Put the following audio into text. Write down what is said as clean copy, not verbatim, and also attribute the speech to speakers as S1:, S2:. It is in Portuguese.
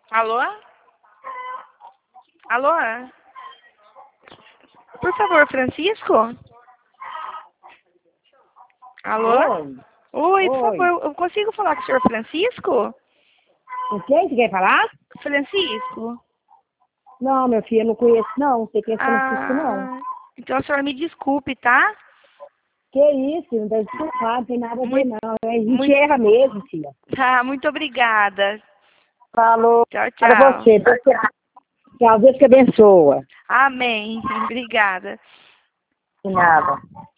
S1: Alô? Alô? Por favor, Francisco? Alô?
S2: Oi.
S1: Oi, por
S2: Oi.
S1: favor, eu consigo falar com o senhor Francisco?
S2: Com quem você quer falar?
S1: Francisco?
S2: Não, meu filho, eu não conheço, não. Não sei quem é Francisco, não.
S1: Então o senhor me desculpe, tá?
S2: Que isso? Não deve desculpar, não tem nada a ver,
S1: Muito,
S2: não. A gente
S1: muito,
S2: erra mesmo, filha.
S1: tá, muito obrigada.
S2: Falou
S1: Tchau,
S2: para
S1: tchau.
S2: você. Tchau, Deus que abençoa.
S1: Amém. Obrigada.
S2: De nada.